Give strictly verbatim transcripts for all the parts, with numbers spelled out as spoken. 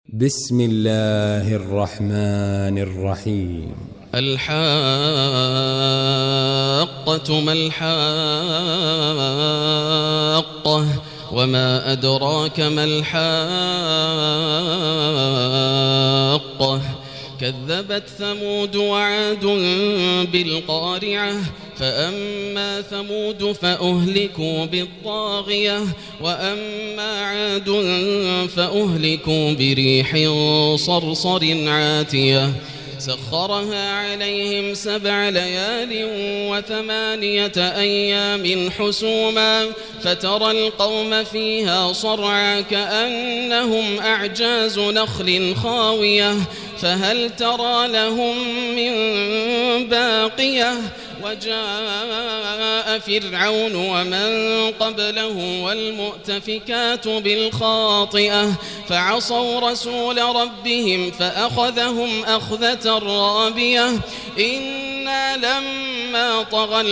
بسم الله الرحمن الرحيم. الحاقة ما الحاقة وما أدراك ما الحاقة كذبت ثمود وعاد بالقارعة فأما ثمود فأهلكوا بالطاغية وأما عاد فأهلكوا بريح صرصر عاتية سخرها عليهم سبع ليال وثمانية أيام حسوما فترى القوم فيها صرعى كأنهم أعجاز نخل خاوية فهل ترى لهم من باقية وجاء فرعون ومن قبله والمؤتفكات بالخاطئة فعصوا رسول ربهم فأخذهم أخذة رابية إنا لما طغى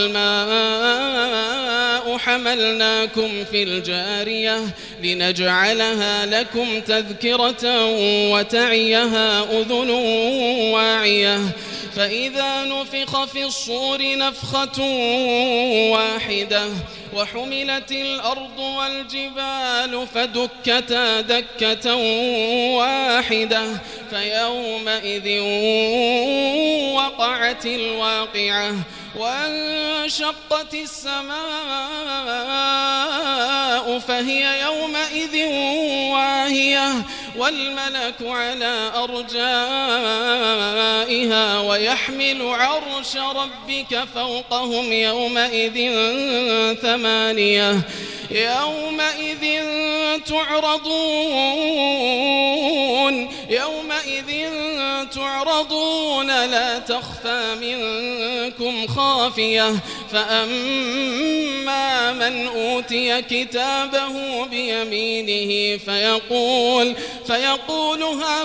الماء حملناكم في الجارية لنجعلها لكم تذكرة وتعيها أذن واعية فإذا نفخ في الصور نفخة واحدة وحملت الأرض والجبال فدكتا دكة واحدة فيومئذ وقعت الواقعة وانشقت السماء فهي يومئذ واهية والملك على أرجائها ويحمل عرش ربك فوقهم يومئذ ثمانية يومئذ تعرضون يومئذ تعرضون لا تخفى منكم خافية فأما من أوتي كتابه بيمينه فيقول فيقول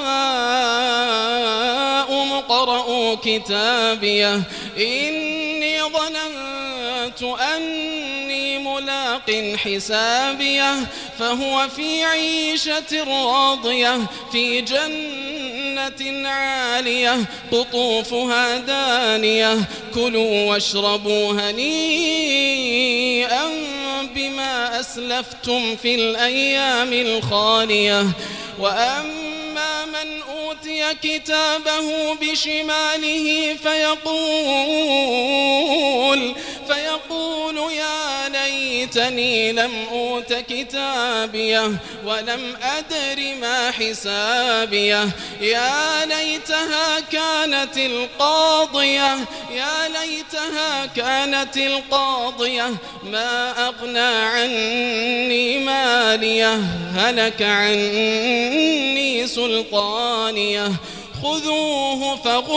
هاؤم اقرءوا كتابيه إني ظننت أني ملاق حسابيه فهو في عيشة راضية في جنة عالية قطوفها دانية كلوا واشربوا هنيئا بما أسلفتم في الأيام الخالية وأما من أوتي كتابه بشماله فيقول فيقول يا ليتني لم أوت كتابيه ولم أدر ما حسابيه يا ليتها كانت القاضية يا ليتها كانت القاضية ما أغنى عني ماليه هلك عني سلطانيه خذوه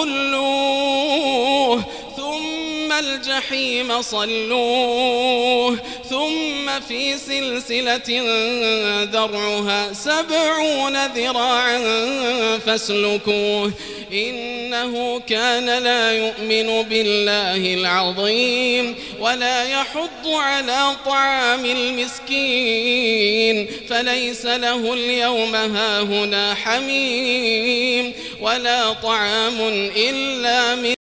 فغلوه ثم الجحيم صلوه ثم في سلسلة ذرعها سبعون ذراعا فاسلكوه إنه كان لا يؤمن بالله العظيم ولا يحض على طعام المسكين فليس له اليوم هاهنا حميم ولا طعام إلا من